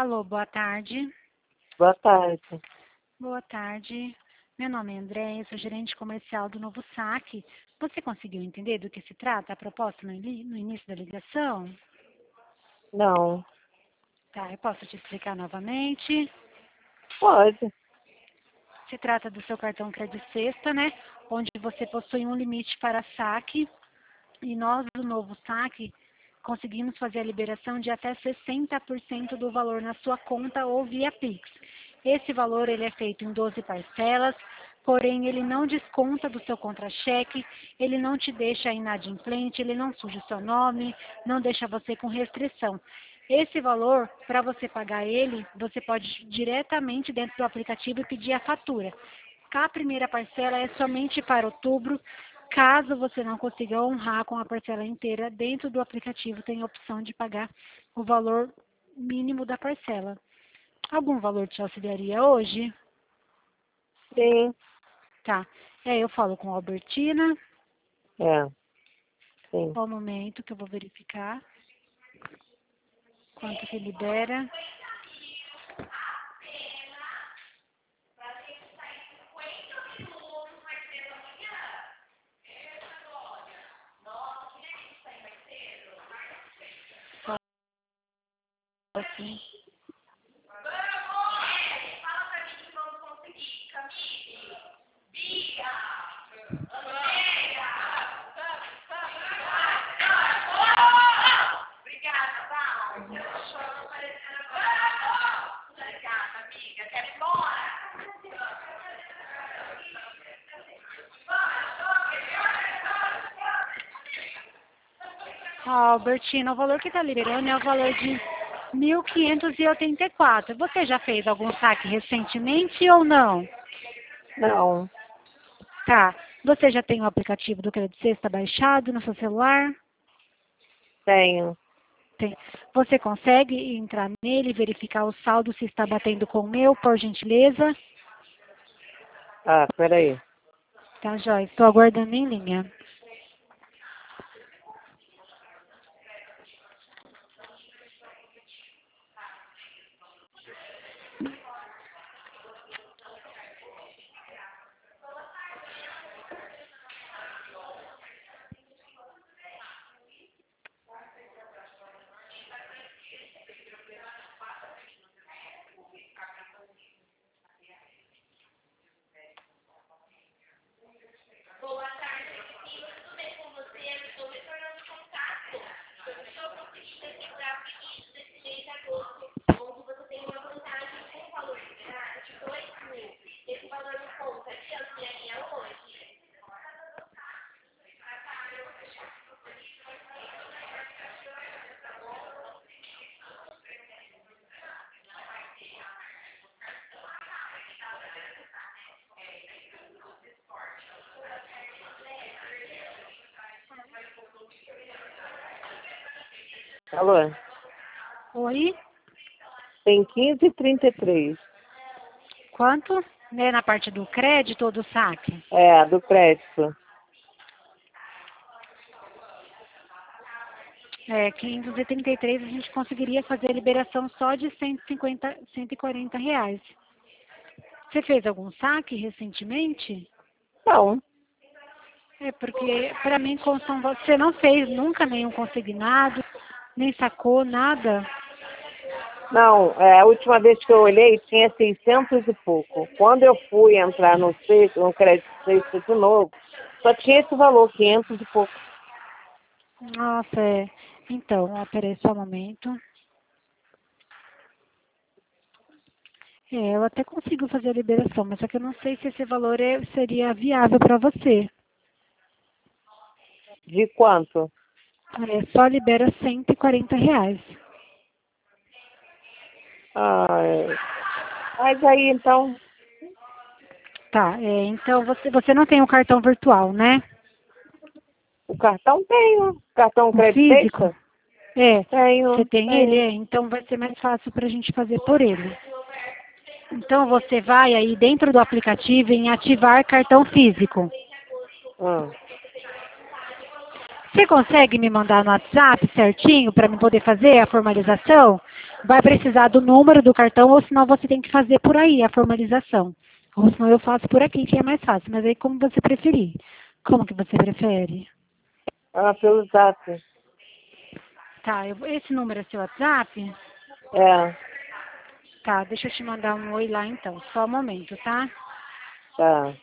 Alô, boa tarde. Boa tarde. Boa tarde. Meu nome é André, eu sou gerente comercial do Novo Saque. Você conseguiu entender do que se trata a proposta no início da ligação? Não. Tá, eu posso te explicar novamente. Pode. Se trata do seu cartão Crédito Sexta, né? Onde você possui um limite para saque e nós, do Novo Saque, conseguimos fazer a liberação de até 60% do valor na sua conta ou via Pix. Esse valor ele é feito em 12 parcelas, porém ele não desconta do seu contra-cheque, ele não te deixa inadimplente, ele não suja o seu nome, não deixa você com restrição. Esse valor, para você pagar ele, você pode ir diretamente dentro do aplicativo e pedir a fatura. A primeira parcela é somente para outubro. Caso você não consiga honrar com a parcela inteira, dentro do aplicativo tem a opção de pagar o valor mínimo da parcela. Algum valor te auxiliaria hoje? Sim. Tá. Eu falo com a Albertina. É. Sim. Só um momento que eu vou verificar quanto que libera. Só assim. Albertina, o valor que está liberando é o valor de 1.584. Você já fez algum saque recentemente ou não? Não. Tá. Você já tem o aplicativo do Crédito Sexta baixado no seu celular? Tenho. Tem. Você consegue entrar nele e verificar o saldo se está batendo com o meu, por gentileza? Ah, peraí. Tá, Joia. Estou aguardando em linha. Alô? Oi? Tem 15,33. Quanto? Né, na parte do crédito ou do saque? É, do crédito. 533 a gente conseguiria fazer a liberação só de 150, 140 reais. Você fez algum saque recentemente? Não. Porque para mim você não fez nunca nenhum consignado, nem sacou nada. Não, a última vez que eu olhei tinha 600 e pouco. Quando eu fui entrar no crédito sexta de novo, só tinha esse valor, 500 e pouco. Nossa, Então, peraí só um momento. Eu até consigo fazer a liberação, mas só que eu não sei se esse valor seria viável para você. De quanto? Só libera 140 reais. Ah, mas aí então, Tá, então você não tem um cartão virtual, né? o cartão tenho. Cartão Um crédito físico? sexta? Você Tenho, tem ele? tenho. Então vai ser mais fácil para a gente fazer por ele. Então você vai aí dentro do aplicativo em ativar cartão físico. Ah, Você consegue me mandar no WhatsApp certinho para me poder fazer a formalização? vai precisar do número do cartão, ou senão você tem que fazer por aí a formalização. Ou senão eu faço por aqui, que é mais fácil. Mas aí como você preferir. Como que você prefere? Ah, pelo zap. Tá, esse número é seu WhatsApp? É, Tá, deixa eu te mandar um oi lá então. Só um momento, tá? tá.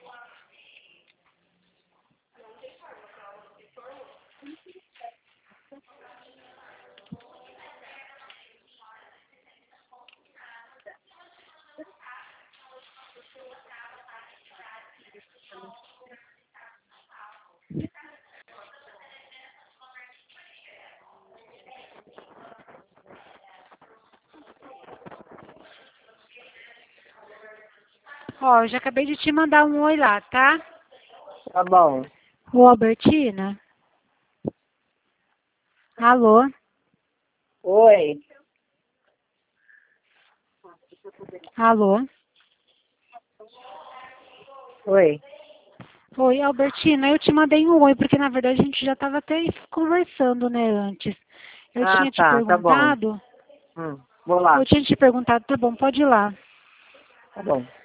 Ó, eu já acabei de te mandar um oi lá, tá? Tá bom. Ô, Albertina? Alô? Oi. Alô? Oi. Oi, Albertina, eu te mandei um oi, porque na verdade a gente já estava até conversando, né, antes. Eu Ah, tinha te tá bom. perguntado, Vou lá. tá bom, pode ir lá. Tá bom.